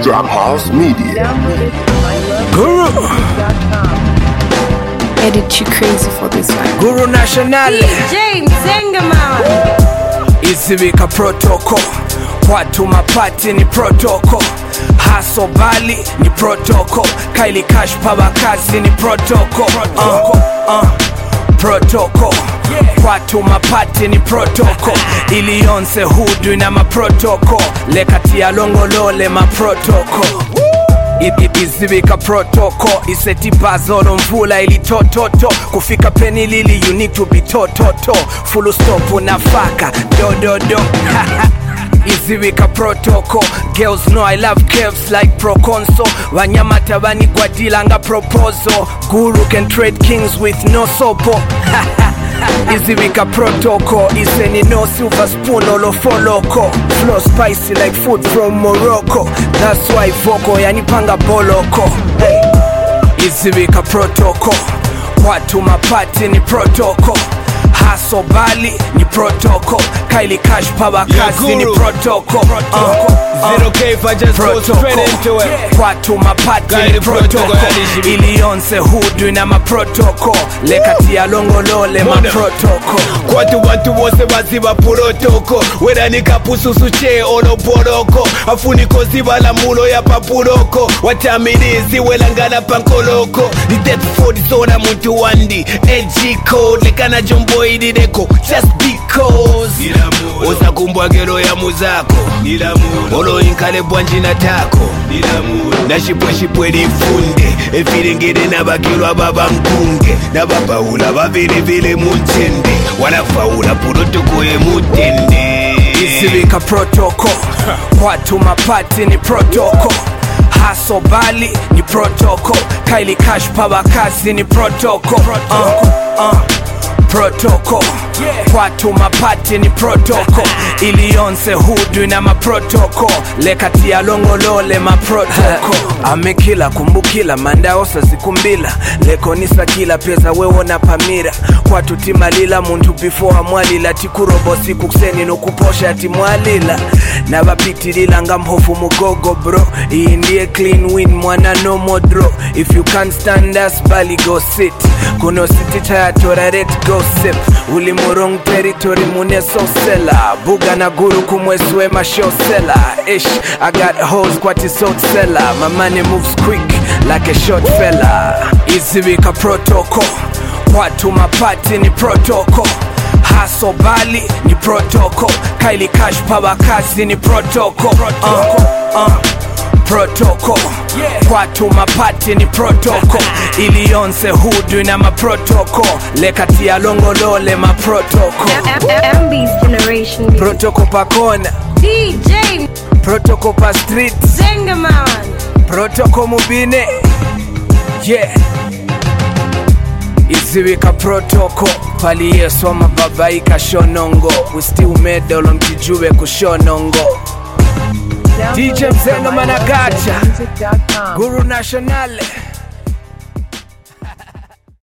Drop House Media. Guru. Edit you crazy for this one. Guru Nationale. James Zengaman. Izibika protocol. Watu mapati ni protocol. Haso bali ni protocol. Kylie Cash pabakazi ni protocol. Protocol. Watu mapati ni protocol. Ilionse hudu na maprotocol. Lekati ya longolole maprotocol. Izibika protocol. Iseti bazolo mvula ili tototo. Kufika peni lili you need to be tototo. Full stop unafaka do. Izibika protocol. Girls know I love curves like Proconso. Wanyamata bani guadilanga proposal. Guru can trade kings with no sopo. Izibika protocol. Iseni no silver spoon olo foloko. Flow spicy like food from Morocco. That's why vocal yanipanga boloko. Hey. Izibika protocol. Watu mapati ni protocol. Haso bali ni protocol. Kylie Cash pabakazi ni protocol. 0K if I just go straight into it. Watu mapati ni protocol. Ilionse hudu na maprotocol. Lekati ya longolole maprotocol. Watu wose baziba protocol. Weda nikapususu che ono poroko. Afuniko ziba la mulo ya papuroko. Watamirizi welangana pankoloko. Ni death for the zona muntu wandi. Edgy code lekana jombo idideko. Just because oza kumbwa gero ya muzako. Olo inkale bwanji na tako. Na shipwe lifunde. Efirengere na bakilwa baba mkunge. Na baba ula babiri vile mutende. Wanafaula protocol ye mutende. Izibika protocol. Watu mapati ni protocol. Haso bali ni protocol. Kylie Cash pabakazi ni protocol. Protocol. Watu mapati ni protocol. Ilionse hudu na maprotocol. Lekati ya longolole maprotocol. Amekila kumbukila mandaosa zikumbila. Lekonisa kila pesa wewo na pamira. Watu timalila muntu before amwalila. Tikurobosi kukseni no kuposha ati mwalila. Na bapitilila ngamhofu mugogo bro. Hii ndiye clean win mwana no more draw. If you can't stand us bali go sit. Kuno city chaya toraret go sip. Ulimurong territory mune so sela. Buga na guru kumweswe masho sela. Ish, I got hoes kwati so sela. My money moves quick like a short fella. Izibika protocol. Watu mapati ni protocol. Haso bali ni protocol. Kylie Cash pabakazi ni protocol. Protocol. Watu mapati ni protocol. Ilionse hudu na maprotocol. Lekati ya longolole maprotocol. MB's generation. Protocol pa kona. DJ Protocol pa street. Zengaman. Protocol mubine. Yeah. Izibika protocol. Pali yeso mababaika shonongo. Usti umedolo mtijue kushonongo. DJ Zengaman agacha. Guru Nationale.